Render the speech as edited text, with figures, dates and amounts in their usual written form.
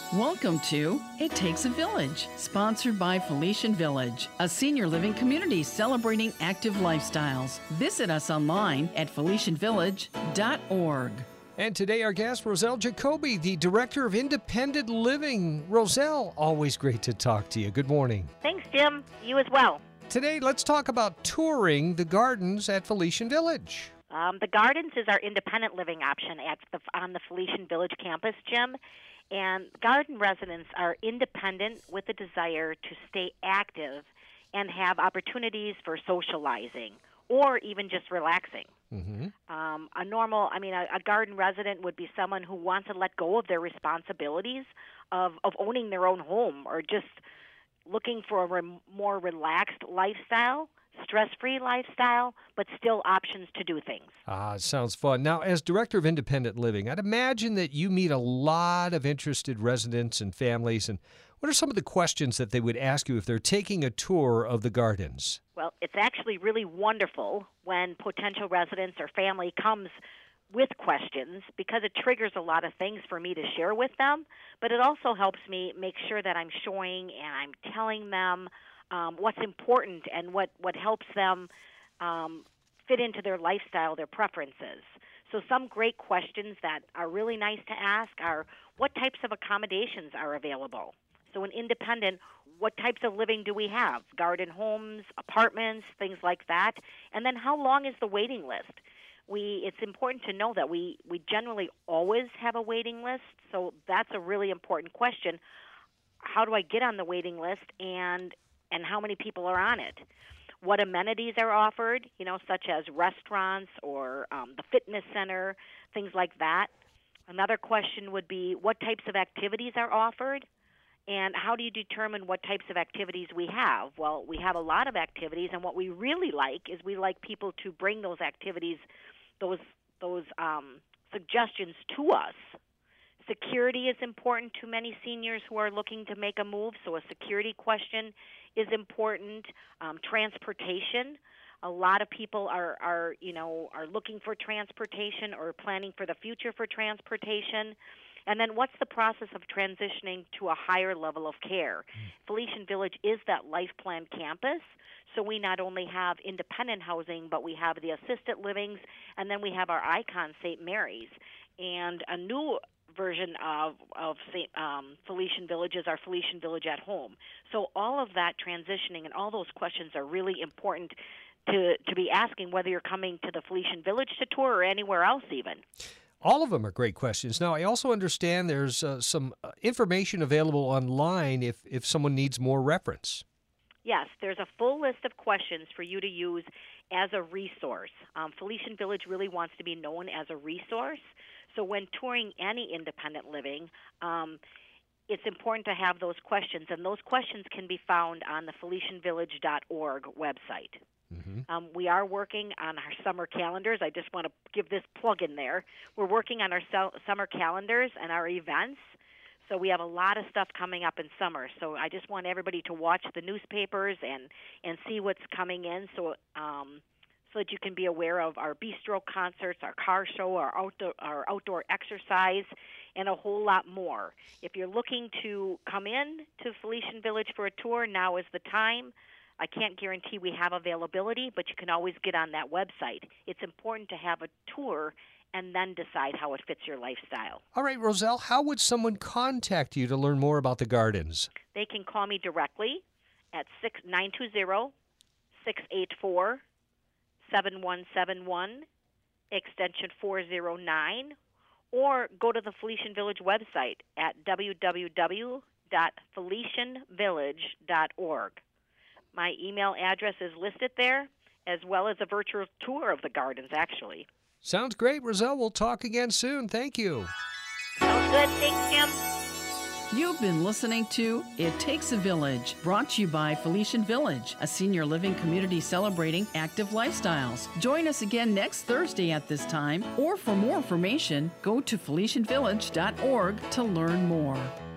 Welcome to It Takes a Village, sponsored by Felician Village, a senior living community celebrating active lifestyles. Visit us online at felicianvillage.org. And today our guest, Roselle Jacoby, the Director of Independent Living. Roselle, always great to talk to you. Good morning. Thanks, Jim. You as well. Today, let's talk about touring the gardens at Felician Village. The Gardens is our independent living option on the Felician Village campus, Jim. And garden residents are independent with a desire to stay active and have opportunities for socializing or even just relaxing. Mm-hmm. A garden resident would be someone who wants to let go of their responsibilities of owning their own home, or just looking for a more relaxed lifestyle, stress-free lifestyle, but still options to do things. Sounds fun. Now, as Director of Independent Living, I'd imagine that you meet a lot of interested residents and families. And what are some of the questions that they would ask you if they're taking a tour of the gardens? Well, it's actually really wonderful when potential residents or family comes with questions, because it triggers a lot of things for me to share with them, but it also helps me make sure that I'm showing and I'm telling them what's important and what helps them fit into their lifestyle, their preferences. So some great questions that are really nice to ask are, what types of accommodations are available? So in independent, what types of living do we have? Garden homes, apartments, things like that. And then how long is the waiting list? It's important to know that we generally always have a waiting list, so that's a really important question. How do I get on the waiting list, and how many people are on it? What amenities are offered, such as restaurants or the fitness center, things like that. Another question would be, what types of activities are offered, and how do you determine what types of activities we have? Well, we have a lot of activities, and what we really like is we like people to bring those activities, those suggestions to us. Security is important to many seniors who are looking to make a move, so a security question is important. Transportation. A lot of people are looking for transportation or planning for the future for transportation. And then what's the process of transitioning to a higher level of care? Felician Village is that life plan campus, so we not only have independent housing, but we have the assisted livings, and then we have our icon, St. Mary's. And a new version of Felician Village is our Felician Village at Home. So all of that transitioning and all those questions are really important to be asking, whether you're coming to the Felician Village to tour or anywhere else even. All of them are great questions. Now, I also understand there's some information available online if someone needs more reference. Yes, there's a full list of questions for you to use as a resource. Felician Village really wants to be known as a resource. So when touring any independent living, it's important to have those questions, and those questions can be found on the felicianvillage.org website. Mm-hmm. We are working on our summer calendars. I just want to give this plug in there. We're working on our summer calendars and our events. So we have a lot of stuff coming up in summer. So I just want everybody to watch the newspapers and see what's coming in, so that you can be aware of our bistro concerts, our car show, our outdoor exercise, and a whole lot more. If you're looking to come in to Felician Village for a tour, now is the time. I can't guarantee we have availability, but you can always get on that website. It's important to have a tour and then decide how it fits your lifestyle. All right, Roselle, how would someone contact you to learn more about the gardens? They can call me directly at 920-684-7171, extension 409, or go to the Felician Village website at www.felicianvillage.org. My email address is listed there, as well as a virtual tour of the gardens, actually. Sounds great, Roselle. We'll talk again soon. Thank you. Sounds good. Thanks, Jim. You've been listening to It Takes a Village, brought to you by Felician Village, a senior living community celebrating active lifestyles. Join us again next Thursday at this time, or for more information, go to felicianvillage.org to learn more.